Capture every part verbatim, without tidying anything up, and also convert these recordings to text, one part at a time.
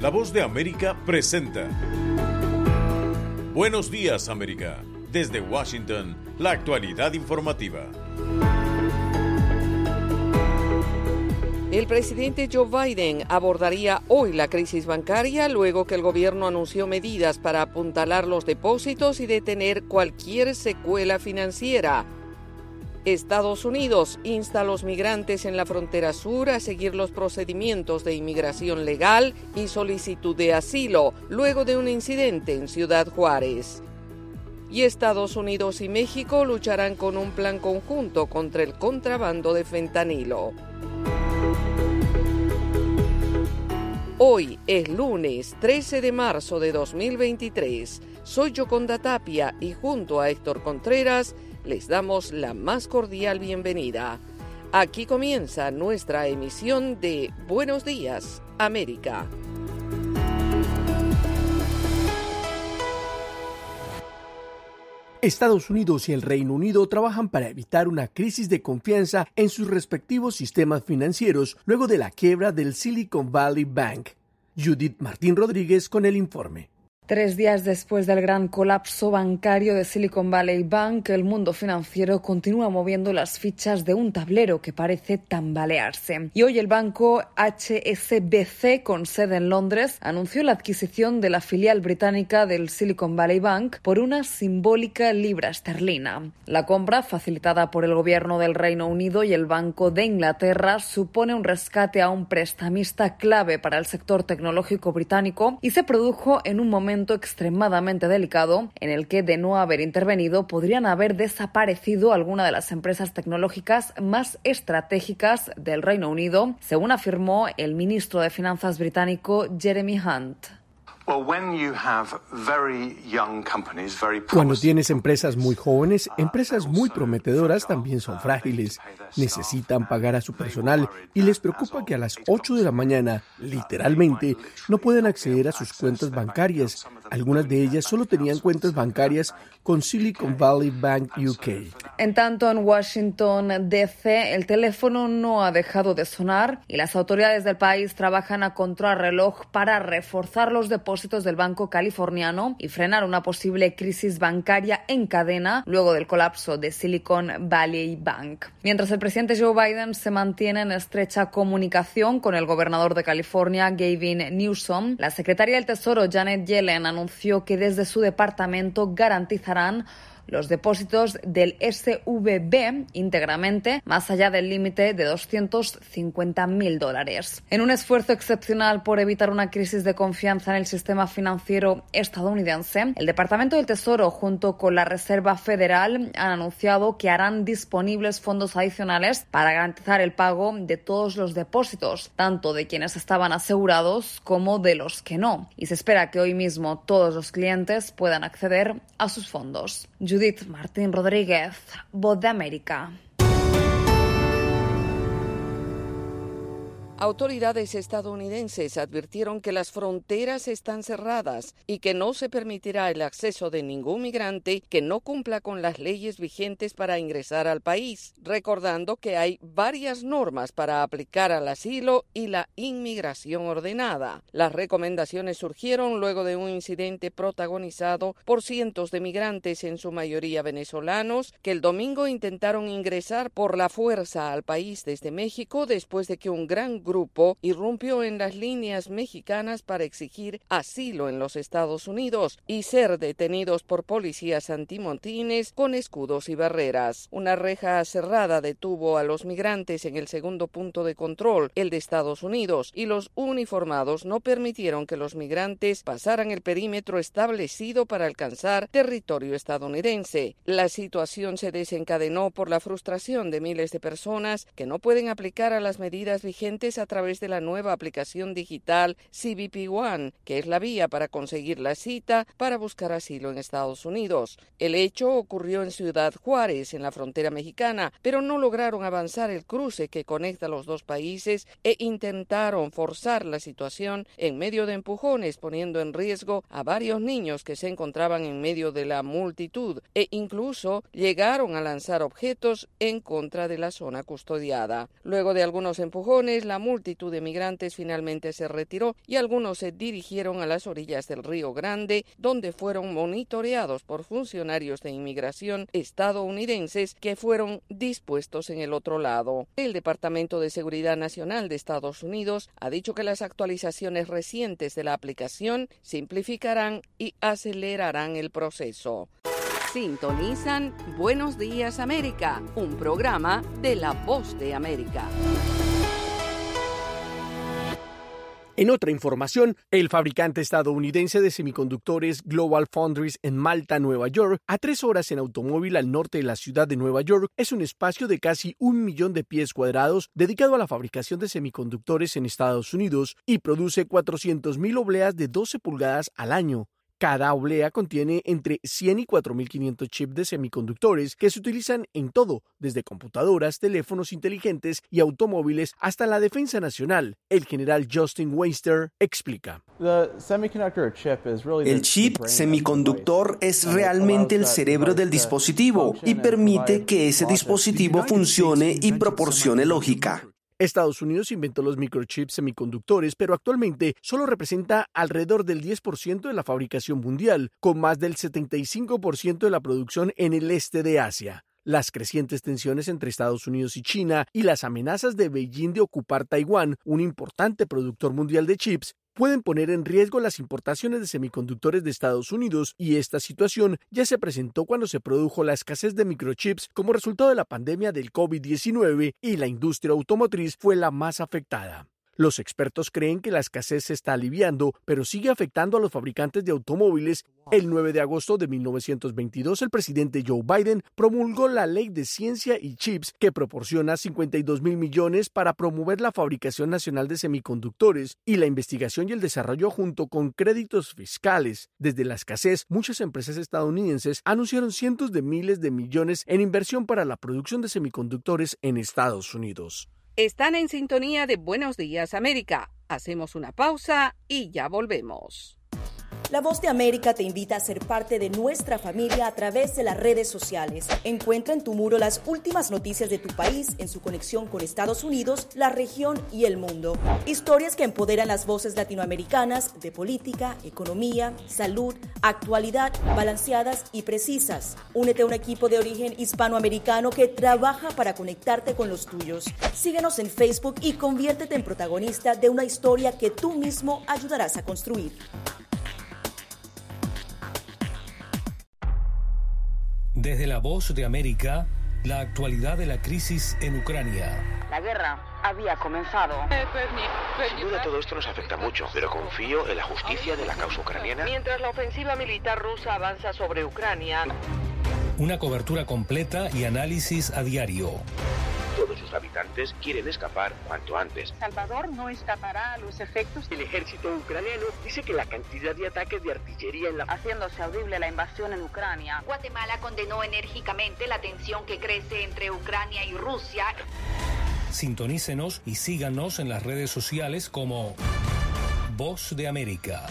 La Voz de América presenta Buenos Días, América. Desde Washington, la actualidad informativa. El presidente Joe Biden abordaría hoy la crisis bancaria luego que el gobierno anunció medidas para apuntalar los depósitos y detener cualquier secuela financiera. Estados Unidos insta a los migrantes en la frontera sur a seguir los procedimientos de inmigración legal y solicitud de asilo luego de un incidente en Ciudad Juárez. Y Estados Unidos y México lucharán con un plan conjunto contra el contrabando de fentanilo. Hoy es lunes trece de marzo de dos mil veintitrés. Soy Yoconda Tapia y junto a Héctor Contreras les damos la más cordial bienvenida. Aquí comienza nuestra emisión de Buenos Días, América. Estados Unidos y el Reino Unido trabajan para evitar una crisis de confianza en sus respectivos sistemas financieros luego de la quiebra del Silicon Valley Bank. Judith Martín Rodríguez con el informe. Tres días después del gran colapso bancario de Silicon Valley Bank, el mundo financiero continúa moviendo las fichas de un tablero que parece tambalearse. Y hoy el banco H S B C, con sede en Londres, anunció la adquisición de la filial británica del Silicon Valley Bank por una simbólica libra esterlina. La compra, facilitada por el gobierno del Reino Unido y el Banco de Inglaterra, supone un rescate a un prestamista clave para el sector tecnológico británico y se produjo en un momento extremadamente delicado en el que, de no haber intervenido, podrían haber desaparecido algunas de las empresas tecnológicas más estratégicas del Reino Unido, según afirmó el ministro de Finanzas británico Jeremy Hunt. Cuando tienes empresas muy jóvenes, empresas muy prometedoras también son frágiles. Necesitan pagar a su personal y les preocupa que a las ocho de la mañana, literalmente, no puedan acceder a sus cuentas bancarias. Algunas de ellas solo tenían cuentas bancarias con Silicon Valley Bank U K. En tanto, en Washington, D C, el teléfono no ha dejado de sonar y las autoridades del país trabajan a contrarreloj para reforzar los depósitos del banco californiano y frenar una posible crisis bancaria en cadena luego del colapso de Silicon Valley Bank. Mientras el presidente Joe Biden se mantiene en estrecha comunicación con el gobernador de California, Gavin Newsom, la secretaria del Tesoro, Janet Yellen, anunció que desde su departamento garantizarán los depósitos del S V B íntegramente, más allá del límite de doscientos cincuenta mil dólares. En un esfuerzo excepcional por evitar una crisis de confianza en el sistema financiero estadounidense, el Departamento del Tesoro, junto con la Reserva Federal, han anunciado que harán disponibles fondos adicionales para garantizar el pago de todos los depósitos, tanto de quienes estaban asegurados como de los que no. Y se espera que hoy mismo todos los clientes puedan acceder a sus fondos. Judith Martín Rodríguez, Voz de América. Autoridades estadounidenses advirtieron que las fronteras están cerradas y que no se permitirá el acceso de ningún migrante que no cumpla con las leyes vigentes para ingresar al país, recordando que hay varias normas para aplicar al asilo y la inmigración ordenada. Las recomendaciones surgieron luego de un incidente protagonizado por cientos de migrantes, en su mayoría venezolanos, que el domingo intentaron ingresar por la fuerza al país desde México después de que un gran grupo irrumpió en las líneas mexicanas para exigir asilo en los Estados Unidos y ser detenidos por policías antimotines con escudos y barreras. Una reja cerrada detuvo a los migrantes en el segundo punto de control, el de Estados Unidos, y los uniformados no permitieron que los migrantes pasaran el perímetro establecido para alcanzar territorio estadounidense. La situación se desencadenó por la frustración de miles de personas que no pueden aplicar a las medidas vigentes a través de la nueva aplicación digital C B P One, que es la vía para conseguir la cita para buscar asilo en Estados Unidos. El hecho ocurrió en Ciudad Juárez, en la frontera mexicana, pero no lograron avanzar el cruce que conecta los dos países e intentaron forzar la situación en medio de empujones, poniendo en riesgo a varios niños que se encontraban en medio de la multitud e incluso llegaron a lanzar objetos en contra de la zona custodiada. Luego de algunos empujones, la multitud de migrantes finalmente se retiró y algunos se dirigieron a las orillas del Río Grande, donde fueron monitoreados por funcionarios de inmigración estadounidenses que fueron dispuestos en el otro lado. El Departamento de Seguridad Nacional de Estados Unidos ha dicho que las actualizaciones recientes de la aplicación simplificarán y acelerarán el proceso. Sintonizan Buenos Días América, un programa de La Voz de América. En otra información, el fabricante estadounidense de semiconductores Global Foundries en Malta, Nueva York, a tres horas en automóvil al norte de la ciudad de Nueva York, es un espacio de casi un millón de pies cuadrados dedicado a la fabricación de semiconductores en Estados Unidos y produce cuatrocientas mil obleas de doce pulgadas al año. Cada oblea contiene entre cien y cuatro mil quinientos chips de semiconductores que se utilizan en todo, desde computadoras, teléfonos inteligentes y automóviles hasta la defensa nacional. El general Justin Waister explica. El chip semiconductor es realmente el cerebro del dispositivo y permite que ese dispositivo funcione y proporcione lógica. Estados Unidos inventó los microchips semiconductores, pero actualmente solo representa alrededor del diez por ciento de la fabricación mundial, con más del setenta y cinco por ciento de la producción en el este de Asia. Las crecientes tensiones entre Estados Unidos y China y las amenazas de Beijing de ocupar Taiwán, un importante productor mundial de chips, pueden poner en riesgo las importaciones de semiconductores de Estados Unidos, y esta situación ya se presentó cuando se produjo la escasez de microchips como resultado de la pandemia del COVID diecinueve y la industria automotriz fue la más afectada. Los expertos creen que la escasez se está aliviando, pero sigue afectando a los fabricantes de automóviles. El nueve de agosto de mil novecientos veintidós, el presidente Joe Biden promulgó la Ley de Ciencia y Chips, que proporciona cincuenta y dos mil millones para promover la fabricación nacional de semiconductores y la investigación y el desarrollo junto con créditos fiscales. Desde la escasez, muchas empresas estadounidenses anunciaron cientos de miles de millones en inversión para la producción de semiconductores en Estados Unidos. Están en sintonía de Buenos Días América. Hacemos una pausa y ya volvemos. La Voz de América te invita a ser parte de nuestra familia a través de las redes sociales. Encuentra en tu muro las últimas noticias de tu país en su conexión con Estados Unidos, la región y el mundo. Historias que empoderan las voces latinoamericanas de política, economía, salud, actualidad, balanceadas y precisas. Únete a un equipo de origen hispanoamericano que trabaja para conectarte con los tuyos. Síguenos en Facebook y conviértete en protagonista de una historia que tú mismo ayudarás a construir. Desde La Voz de América, la actualidad de la crisis en Ucrania. La guerra había comenzado. Sin duda todo esto nos afecta mucho, pero confío en la justicia de la causa ucraniana. Mientras la ofensiva militar rusa avanza sobre Ucrania. Una cobertura completa y análisis a diario. Todos sus habitantes quieren escapar cuanto antes. Salvador no escapará a los efectos. El ejército ucraniano dice que la cantidad de ataques de artillería en la... haciéndose audible la invasión en Ucrania. Guatemala condenó enérgicamente la tensión que crece entre Ucrania y Rusia. Sintonícenos y síganos en las redes sociales como Voz de América.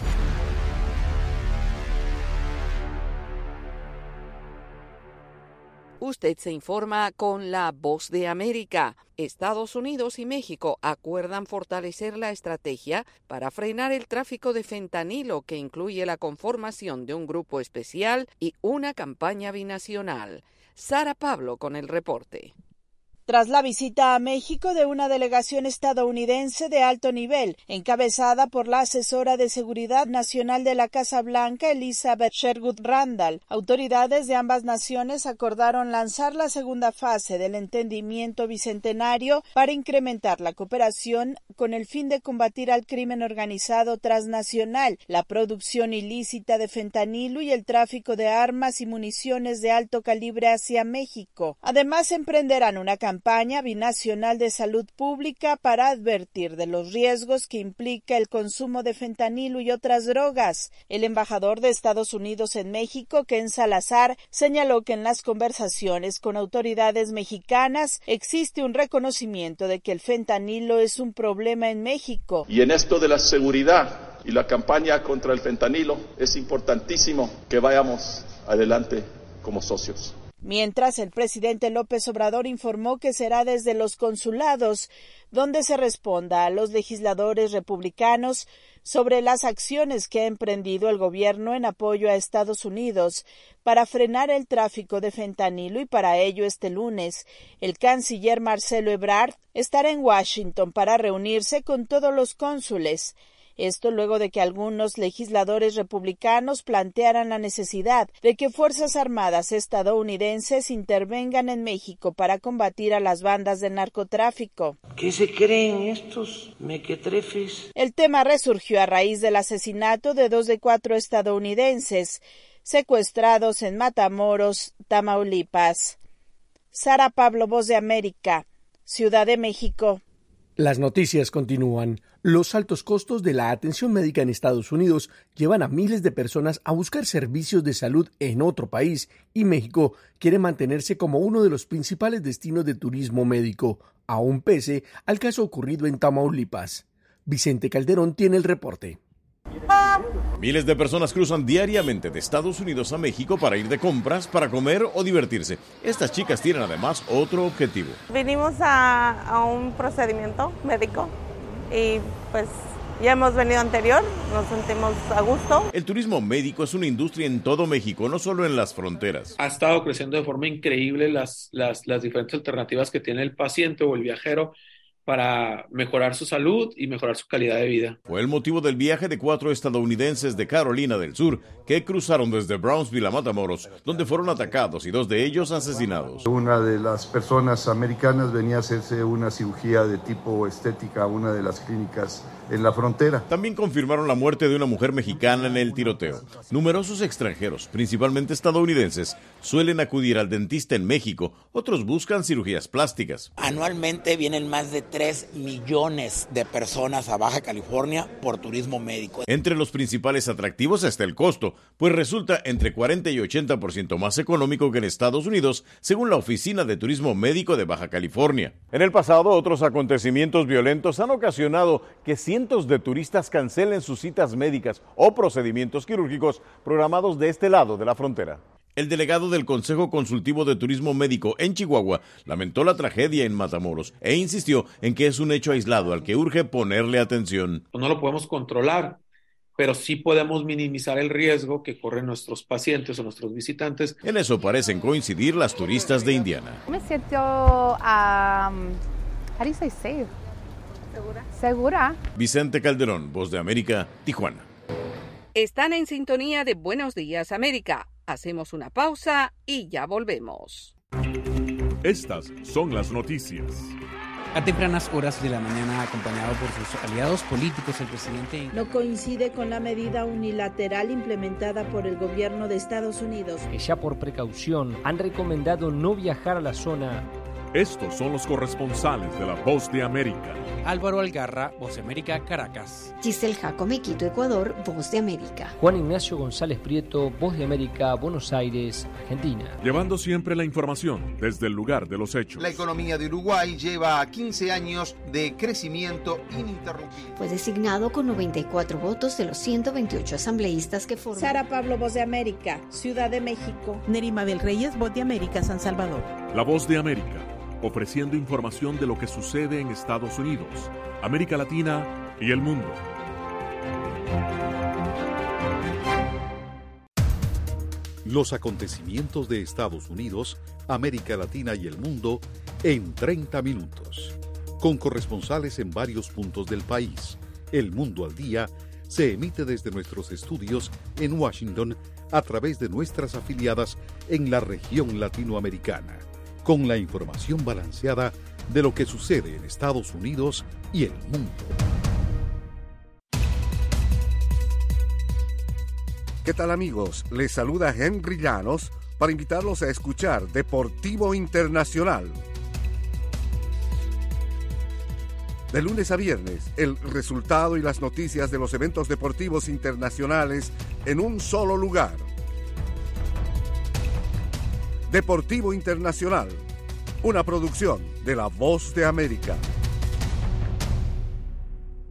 Usted se informa con La Voz de América. Estados Unidos y México acuerdan fortalecer la estrategia para frenar el tráfico de fentanilo, que incluye la conformación de un grupo especial y una campaña binacional. Sara Pablo con el reporte. Tras la visita a México de una delegación estadounidense de alto nivel, encabezada por la asesora de Seguridad Nacional de la Casa Blanca, Elizabeth Sherwood Randall, autoridades de ambas naciones acordaron lanzar la segunda fase del entendimiento bicentenario para incrementar la cooperación con el fin de combatir al crimen organizado transnacional, la producción ilícita de fentanilo y el tráfico de armas y municiones de alto calibre hacia México. Además, emprenderán una campaña campaña binacional de salud pública para advertir de los riesgos que implica el consumo de fentanilo y otras drogas. El embajador de Estados Unidos en México, Ken Salazar, señaló que en las conversaciones con autoridades mexicanas existe un reconocimiento de que el fentanilo es un problema en México. Y en esto de la seguridad y la campaña contra el fentanilo es importantísimo que vayamos adelante como socios. Mientras, el presidente López Obrador informó que será desde los consulados donde se responda a los legisladores republicanos sobre las acciones que ha emprendido el gobierno en apoyo a Estados Unidos para frenar el tráfico de fentanilo, y para ello este lunes el canciller Marcelo Ebrard estará en Washington para reunirse con todos los cónsules. Esto luego de que algunos legisladores republicanos plantearan la necesidad de que Fuerzas Armadas estadounidenses intervengan en México para combatir a las bandas de narcotráfico. ¿Qué se creen estos mequetrefes? El tema resurgió a raíz del asesinato de dos de cuatro estadounidenses secuestrados en Matamoros, Tamaulipas. Sara Pablo, Voz de América, Ciudad de México. Las noticias continúan. Los altos costos de la atención médica en Estados Unidos llevan a miles de personas a buscar servicios de salud en otro país, y México quiere mantenerse como uno de los principales destinos de turismo médico, aún pese al caso ocurrido en Tamaulipas. Vicente Calderón tiene el reporte. Miles de personas cruzan diariamente de Estados Unidos a México para ir de compras, para comer o divertirse. Estas chicas tienen además otro objetivo. Vinimos a, a un procedimiento médico y pues ya hemos venido anterior, nos sentimos a gusto. El turismo médico es una industria en todo México, no solo en las fronteras. Ha estado creciendo de forma increíble las, las, las diferentes alternativas que tiene el paciente o el viajero para mejorar su salud y mejorar su calidad de vida. Fue el motivo del viaje de cuatro estadounidenses de Carolina del Sur que cruzaron desde Brownsville a Matamoros, donde fueron atacados y dos de ellos asesinados. Una de las personas americanas venía a hacerse una cirugía de tipo estética a una de las clínicas en la frontera. También confirmaron la muerte de una mujer mexicana en el tiroteo. Numerosos extranjeros, principalmente estadounidenses, suelen acudir al dentista en México. Otros buscan cirugías plásticas. Anualmente vienen más de tres millones de personas a Baja California por turismo médico. Entre los principales atractivos está el costo, pues resulta entre cuarenta y ochenta por ciento más económico que en Estados Unidos, según la Oficina de Turismo Médico de Baja California. En el pasado, otros acontecimientos violentos han ocasionado que cientos de turistas cancelen sus citas médicas o procedimientos quirúrgicos programados de este lado de la frontera. El delegado del Consejo Consultivo de Turismo Médico en Chihuahua lamentó la tragedia en Matamoros e insistió en que es un hecho aislado al que urge ponerle atención. No lo podemos controlar, pero sí podemos minimizar el riesgo que corren nuestros pacientes o nuestros visitantes. En eso parecen coincidir las turistas de Indiana. Me siento, um, how do you say safe? ¿Segura? Segura. Vicente Calderón, Voz de América, Tijuana. Están en sintonía de Buenos Días América. Hacemos una pausa y ya volvemos. Estas son las noticias. A tempranas horas de la mañana, acompañado por sus aliados políticos, el presidente no coincide con la medida unilateral implementada por el gobierno de Estados Unidos, que ya por precaución han recomendado no viajar a la zona. Estos son los corresponsales de La Voz de América. Álvaro Algarra, Voz de América, Caracas. Giselle Jacome, Quito, Ecuador, Voz de América. Juan Ignacio González Prieto, Voz de América, Buenos Aires, Argentina. Llevando siempre la información desde el lugar de los hechos. La economía de Uruguay lleva quince años de crecimiento ininterrumpido. Fue designado con noventa y cuatro votos de los ciento veintiocho asambleístas que forman. Sara Pablo, Voz de América, Ciudad de México. Nerima Bel Reyes, Voz de América, San Salvador. La Voz de América, ofreciendo información de lo que sucede en Estados Unidos, América Latina y el mundo. Los acontecimientos de Estados Unidos, América Latina y el mundo en treinta minutos. Con corresponsales en varios puntos del país. El Mundo al Día se emite desde nuestros estudios en Washington a través de nuestras afiliadas en la región latinoamericana, con la información balanceada de lo que sucede en Estados Unidos y el mundo. ¿Qué tal, amigos? Les saluda Henry Llanos para invitarlos a escuchar Deportivo Internacional. De lunes a viernes, el resultado y las noticias de los eventos deportivos internacionales en un solo lugar. Deportivo Internacional, una producción de La Voz de América.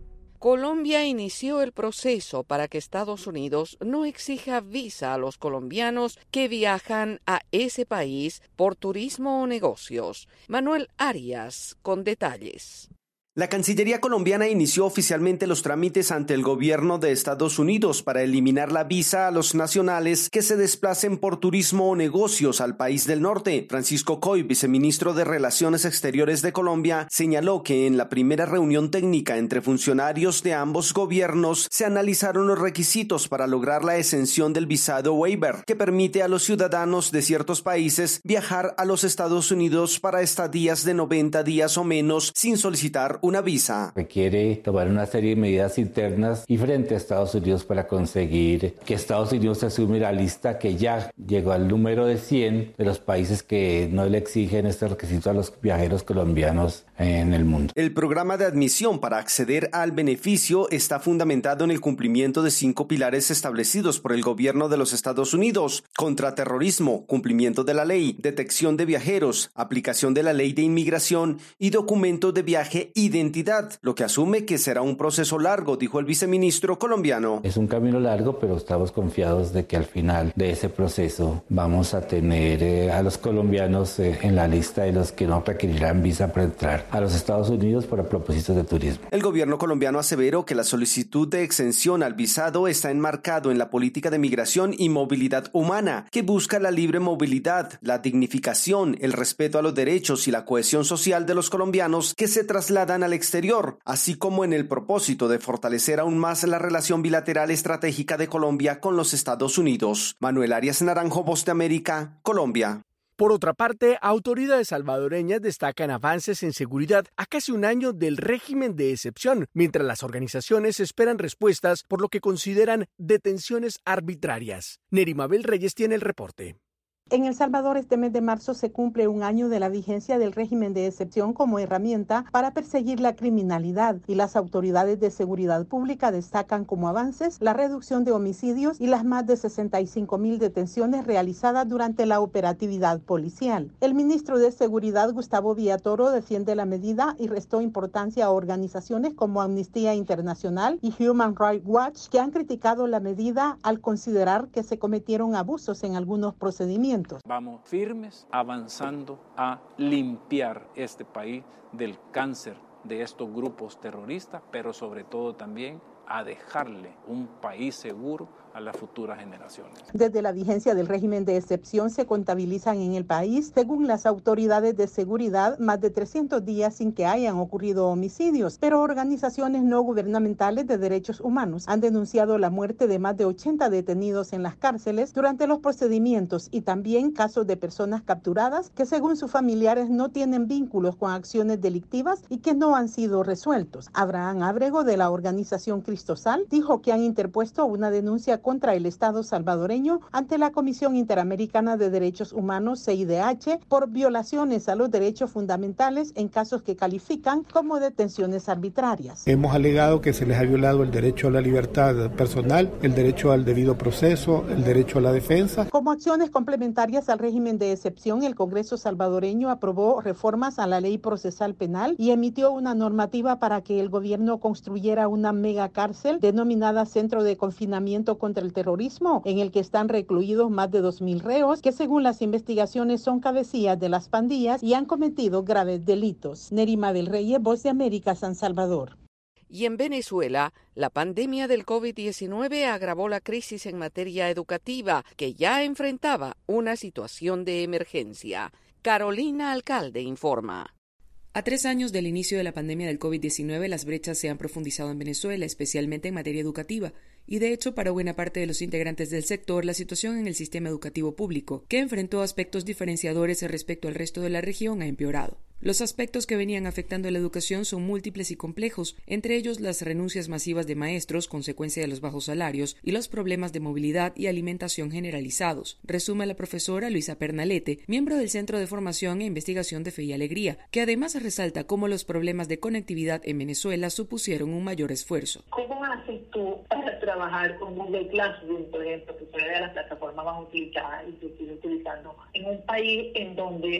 Colombia inició el proceso para que Estados Unidos no exija visa a los colombianos que viajan a ese país por turismo o negocios. Manuel Arias, con detalles. La Cancillería colombiana inició oficialmente los trámites ante el gobierno de Estados Unidos para eliminar la visa a los nacionales que se desplacen por turismo o negocios al país del norte. Francisco Coy, viceministro de Relaciones Exteriores de Colombia, señaló que en la primera reunión técnica entre funcionarios de ambos gobiernos se analizaron los requisitos para lograr la exención del visado waiver, que permite a los ciudadanos de ciertos países viajar a los Estados Unidos para estadías de noventa días o menos sin solicitar una visa. Requiere tomar una serie de medidas internas y frente a Estados Unidos para conseguir que Estados Unidos se asume la lista que ya llegó al número de cien de los países que no le exigen este requisito a los viajeros colombianos en el mundo. El programa de admisión para acceder al beneficio está fundamentado en el cumplimiento de cinco pilares establecidos por el gobierno de los Estados Unidos: contraterrorismo, cumplimiento de la ley, detección de viajeros, aplicación de la ley de inmigración y documentos de viaje y identidad, lo que asume que será un proceso largo, dijo el viceministro colombiano. Es un camino largo, pero estamos confiados de que al final de ese proceso vamos a tener eh, a los colombianos eh, en la lista de los que no requerirán visa para entrar a los Estados Unidos para propósitos de turismo. El gobierno colombiano aseveró que la solicitud de exención al visado está enmarcado en la política de migración y movilidad humana, que busca la libre movilidad, la dignificación, el respeto a los derechos y la cohesión social de los colombianos que se trasladan al exterior, así como en el propósito de fortalecer aún más la relación bilateral estratégica de Colombia con los Estados Unidos. Manuel Arias Naranjo, Voz de América, Colombia. Por otra parte, autoridades salvadoreñas destacan avances en seguridad a casi un año del régimen de excepción, mientras las organizaciones esperan respuestas por lo que consideran detenciones arbitrarias. Neri Mabel Reyes tiene el reporte. En El Salvador, este mes de marzo se cumple un año de la vigencia del régimen de excepción como herramienta para perseguir la criminalidad, y las autoridades de seguridad pública destacan como avances la reducción de homicidios y las más de sesenta y cinco mil detenciones realizadas durante la operatividad policial. El ministro de Seguridad, Gustavo Villatoro, defiende la medida y restó importancia a organizaciones como Amnistía Internacional y Human Rights Watch, que han criticado la medida al considerar que se cometieron abusos en algunos procedimientos. Vamos firmes, avanzando a limpiar este país del cáncer de estos grupos terroristas, pero sobre todo también a dejarle un país seguro a las futuras generaciones. Desde la vigencia del régimen de excepción se contabilizan en el país, según las autoridades de seguridad, más de trescientos días sin que hayan ocurrido homicidios, pero organizaciones no gubernamentales de derechos humanos han denunciado la muerte de más de ochenta detenidos en las cárceles durante los procedimientos, y también casos de personas capturadas que según sus familiares no tienen vínculos con acciones delictivas y que no han sido resueltos. Abraham Ábrego, de la organización Cristosal, dijo que han interpuesto una denuncia contra el Estado salvadoreño ante la Comisión Interamericana de Derechos Humanos, C I D H, por violaciones a los derechos fundamentales en casos que califican como detenciones arbitrarias. Hemos alegado que se les ha violado el derecho a la libertad personal, el derecho al debido proceso, el derecho a la defensa. Como acciones complementarias al régimen de excepción, el Congreso salvadoreño aprobó reformas a la ley procesal penal y emitió una normativa para que el gobierno construyera una mega cárcel denominada Centro de Confinamiento contra el Terrorismo, en el que están recluidos más de dos mil reos que según las investigaciones son cabecillas de las pandillas y han cometido graves delitos. Nerima del Reyes, Voz de América, San Salvador. Y en Venezuela, la pandemia del COVID diecinueve agravó la crisis en materia educativa, que ya enfrentaba una situación de emergencia. Carolina Alcalde informa. A tres años del inicio de la pandemia del COVID diecinueve, las brechas se han profundizado en Venezuela, especialmente en materia educativa, y de hecho, para buena parte de los integrantes del sector, la situación en el sistema educativo público, que enfrentó aspectos diferenciadores respecto al resto de la región, ha empeorado. Los aspectos que venían afectando a la educación son múltiples y complejos, entre ellos las renuncias masivas de maestros, consecuencia de los bajos salarios, y los problemas de movilidad y alimentación generalizados, resume la profesora Luisa Pernalete, miembro del Centro de Formación e Investigación de Fe y Alegría, que además resalta cómo los problemas de conectividad en Venezuela supusieron un mayor esfuerzo. ¿Cómo haces tú para trabajar con Google Classroom, por ejemplo, que fue de las plataformas más utilizadas y que sigue utilizando, en un país en donde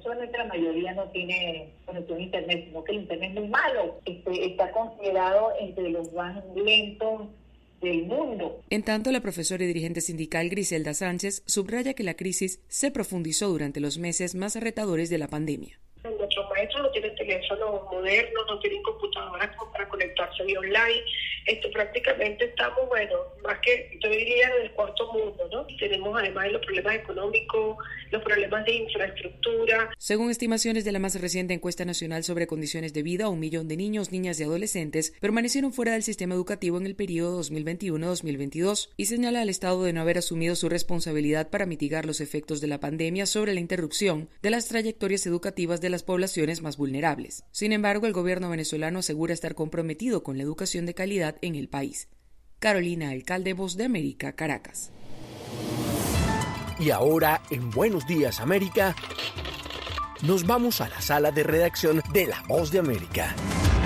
solamente la mayoría no tiene conexión a internet, sino que el internet es muy malo. Este, está considerado entre los más lentos del mundo. En tanto, la profesora y dirigente sindical Griselda Sánchez subraya que la crisis se profundizó durante los meses más retadores de la pandemia. Nuestros maestros no tienen teléfonos modernos, no tienen computadoras como para conectarse vía online. Esto prácticamente estamos, bueno, más que, yo diría, en el cuarto mundo, ¿no? Tenemos además los problemas económicos, los problemas de infraestructura. Según estimaciones de la más reciente encuesta nacional sobre condiciones de vida, un millón de niños, niñas y adolescentes permanecieron fuera del sistema educativo en el periodo dos mil veintiuno a dos mil veintidós y señala al Estado de no haber asumido su responsabilidad para mitigar los efectos de la pandemia sobre la interrupción de las trayectorias educativas de las poblaciones más vulnerables. Sin embargo, el gobierno venezolano asegura estar comprometido con la educación de calidad en el país. Carolina Alcalde, Voz de América, Caracas. Y ahora, en Buenos Días América, nos vamos a la sala de redacción de La Voz de América.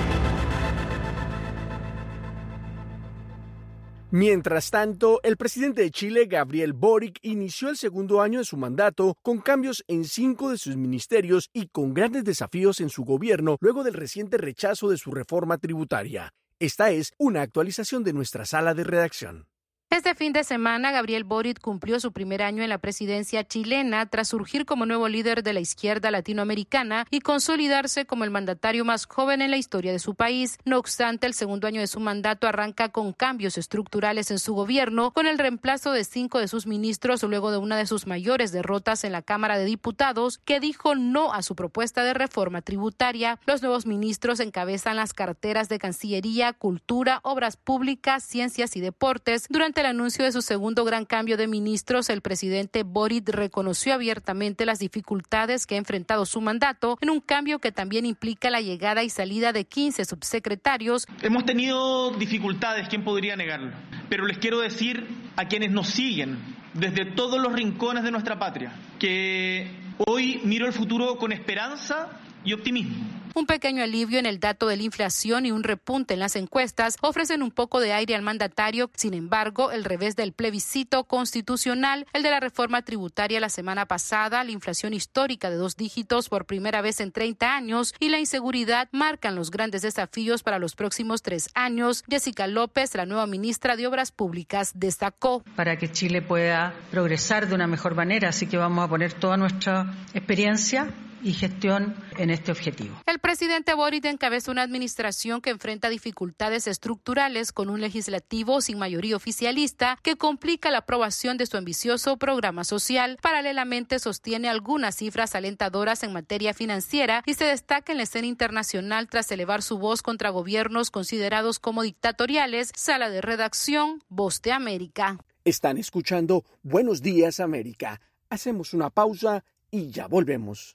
Mientras tanto, el presidente de Chile, Gabriel Boric, inició el segundo año de su mandato con cambios en cinco de sus ministerios y con grandes desafíos en su gobierno luego del reciente rechazo de su reforma tributaria. Esta es una actualización de nuestra sala de redacción. Este fin de semana, Gabriel Boric cumplió su primer año en la presidencia chilena tras surgir como nuevo líder de la izquierda latinoamericana y consolidarse como el mandatario más joven en la historia de su país. No obstante, el segundo año de su mandato arranca con cambios estructurales en su gobierno, con el reemplazo de cinco de sus ministros luego de una de sus mayores derrotas en la Cámara de Diputados, que dijo no a su propuesta de reforma tributaria. Los nuevos ministros encabezan las carteras de Cancillería, Cultura, Obras Públicas, Ciencias y Deportes. Durante el anuncio de su segundo gran cambio de ministros, el presidente Boric reconoció abiertamente las dificultades que ha enfrentado su mandato en un cambio que también implica la llegada y salida de quince subsecretarios. Hemos tenido dificultades, ¿quién podría negarlo? Pero les quiero decir a quienes nos siguen desde todos los rincones de nuestra patria que hoy miro el futuro con esperanza y optimismo. Un pequeño alivio en el dato de la inflación y un repunte en las encuestas ofrecen un poco de aire al mandatario. Sin embargo, el revés del plebiscito constitucional, el de la reforma tributaria la semana pasada, la inflación histórica de dos dígitos por primera vez en treinta años y la inseguridad marcan los grandes desafíos para los próximos tres años. Jessica López, la nueva ministra de Obras Públicas, destacó. Para que Chile pueda progresar de una mejor manera, así que vamos a poner toda nuestra experiencia y gestión en este objetivo. El presidente Boric encabeza una administración que enfrenta dificultades estructurales con un legislativo sin mayoría oficialista que complica la aprobación de su ambicioso programa social. Paralelamente sostiene algunas cifras alentadoras en materia financiera y se destaca en la escena internacional tras elevar su voz contra gobiernos considerados como dictatoriales. Sala de redacción, Voz de América. Están escuchando Buenos Días América. Hacemos una pausa y ya volvemos.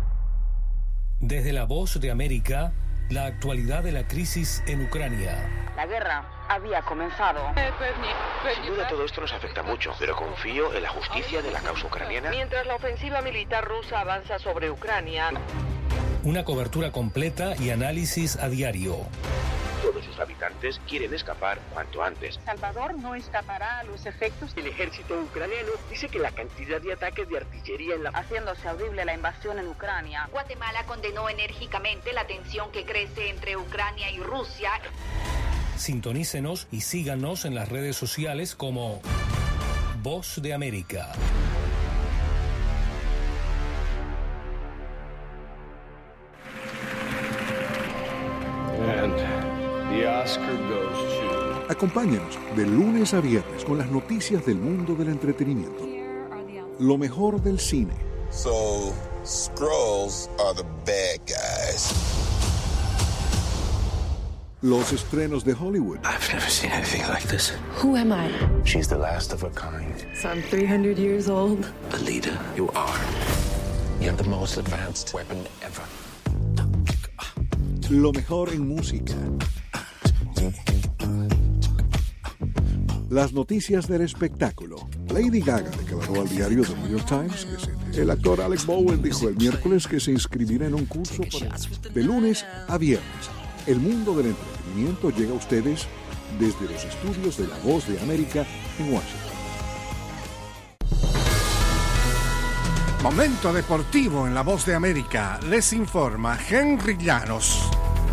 Desde La Voz de América, la actualidad de la crisis en Ucrania. La guerra había comenzado. Sin duda todo esto nos afecta mucho, pero confío en la justicia de la causa ucraniana. Mientras la ofensiva militar rusa avanza sobre Ucrania. Una cobertura completa y análisis a diario. Todos sus habitantes quieren escapar cuanto antes. Salvador no escapará a los efectos. El ejército ucraniano dice que la cantidad de ataques de artillería en la... haciéndose audible la invasión en Ucrania. Guatemala condenó enérgicamente la tensión que crece entre Ucrania y Rusia. Sintonícenos y síganos en las redes sociales como Voz de América. And the Oscar goes to... Acompáñenos de lunes a viernes con las noticias del mundo del entretenimiento. Lo mejor del cine. So, Skrulls are the bad guys. Los estrenos de Hollywood. I've never seen anything like this. Who am I? She's the last of her kind. So I'm three hundred years old. Alita, you are. You have the most advanced weapon ever. Lo mejor en música. Las noticias del espectáculo. Lady Gaga declaró al diario The New York Times que se... El actor Alec Baldwin dijo el miércoles que se inscribirá en un curso para... De lunes a viernes. El mundo del entretenimiento llega a ustedes desde los estudios de La Voz de América en Washington. Momento deportivo en La Voz de América. Les informa Henry Llanos.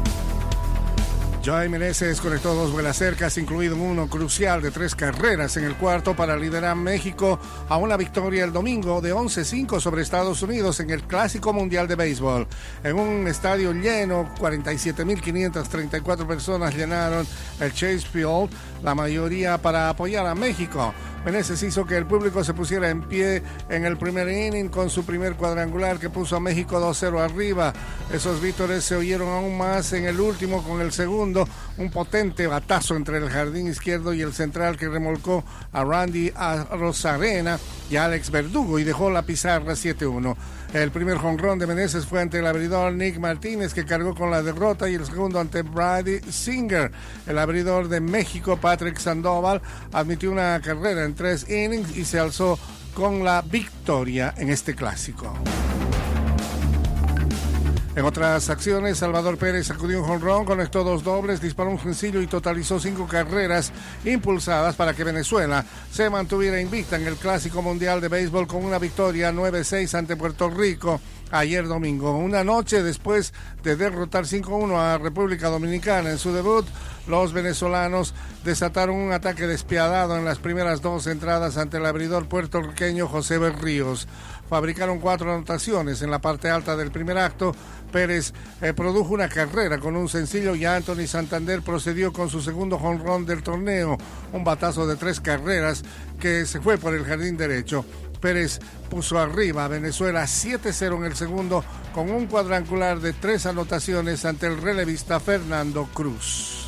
Joey Meneses conectó dos vuelas cercas, incluido uno crucial de tres carreras en el cuarto para liderar a México a una victoria el domingo de once cinco sobre Estados Unidos en el Clásico Mundial de Béisbol. En un estadio lleno, cuarenta y siete mil quinientas treinta y cuatro personas llenaron el Chase Field, la mayoría para apoyar a México. Meneses hizo que el público se pusiera en pie en el primer inning con su primer cuadrangular que puso a México dos cero arriba. Esos vítores se oyeron aún más en el último con el segundo, un potente batazo entre el jardín izquierdo y el central que remolcó a Randy Arozarena y a Alex Verdugo y dejó la pizarra siete uno. El primer jonrón de Meneses fue ante el abridor Nick Martínez, que cargó con la derrota, y el segundo ante Brady Singer. El abridor de México, Patrick Sandoval, admitió una carrera en tres innings y se alzó con la victoria en este clásico. En otras acciones, Salvador Pérez sacudió un jonrón, conectó dos dobles, disparó un sencillo y totalizó cinco carreras impulsadas para que Venezuela se mantuviera invicta en el Clásico Mundial de Béisbol con una victoria nueve seis ante Puerto Rico ayer domingo. Una noche después de derrotar cinco uno a República Dominicana en su debut, los venezolanos desataron un ataque despiadado en las primeras dos entradas ante el abridor puertorriqueño José Berríos. Fabricaron cuatro anotaciones en la parte alta del primer acto. Pérez eh, produjo una carrera con un sencillo y Anthony Santander procedió con su segundo jonrón del torneo, un batazo de tres carreras que se fue por el jardín derecho. Pérez puso arriba a Venezuela siete cero en el segundo con un cuadrangular de tres anotaciones ante el relevista Fernando Cruz.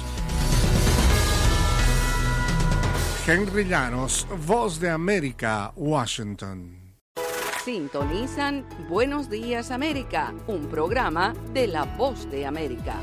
Henry Llanos, Voz de América, Washington. Sintonizan Buenos Días América, un programa de La Voz de América.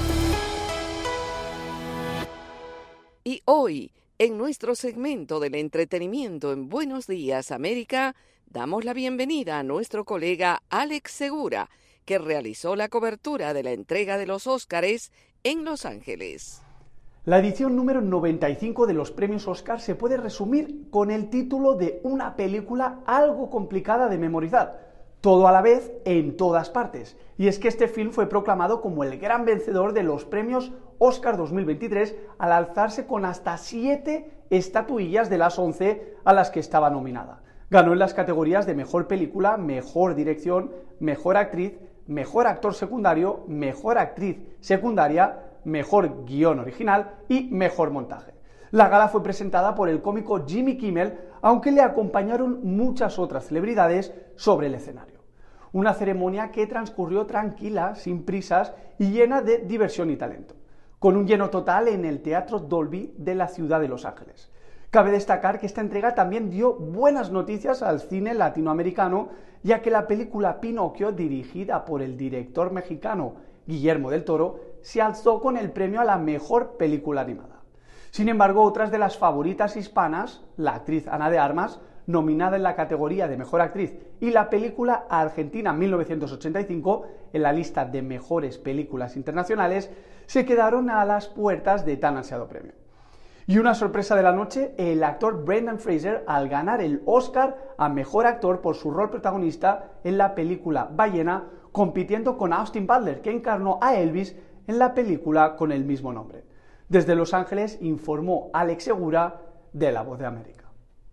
Y hoy, en nuestro segmento del entretenimiento en Buenos Días América, damos la bienvenida a nuestro colega Alex Segura, que realizó la cobertura de la entrega de los Óscares en Los Ángeles. La edición número noventa y cinco de los premios Oscar se puede resumir con el título de una película algo complicada de memorizar, todo a la vez en todas partes. Y es que este film fue proclamado como el gran vencedor de los premios Oscar dos mil veintitrés al alzarse con hasta siete estatuillas de las once a las que estaba nominada. Ganó en las categorías de Mejor Película, Mejor Dirección, Mejor Actriz, Mejor Actor Secundario, Mejor Actriz Secundaria, Mejor Guión Original y Mejor Montaje. La gala fue presentada por el cómico Jimmy Kimmel, aunque le acompañaron muchas otras celebridades sobre el escenario. Una ceremonia que transcurrió tranquila, sin prisas y llena de diversión y talento, con un lleno total en el Teatro Dolby de la ciudad de Los Ángeles. Cabe destacar que esta entrega también dio buenas noticias al cine latinoamericano, ya que la película Pinocchio, dirigida por el director mexicano Guillermo del Toro, se alzó con el premio a la mejor película animada. Sin embargo, otras de las favoritas hispanas, la actriz Ana de Armas, nominada en la categoría de Mejor Actriz, y la película Argentina mil novecientos ochenta y cinco, en la lista de mejores películas internacionales, se quedaron a las puertas de tan ansiado premio. Y una sorpresa de la noche, el actor Brendan Fraser al ganar el Oscar a Mejor Actor por su rol protagonista en la película Ballena, compitiendo con Austin Butler, que encarnó a Elvis en la película con el mismo nombre. Desde Los Ángeles informó Alex Segura de La Voz de América.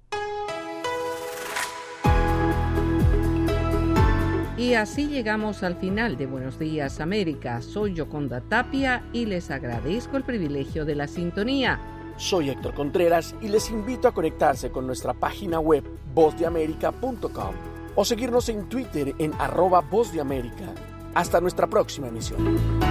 Y así llegamos al final de Buenos Días América. Soy Yoconda Tapia y les agradezco el privilegio de la sintonía. Soy Héctor Contreras y les invito a conectarse con nuestra página web voz de américa punto com o seguirnos en Twitter en arroba Voz de América. Hasta nuestra próxima emisión.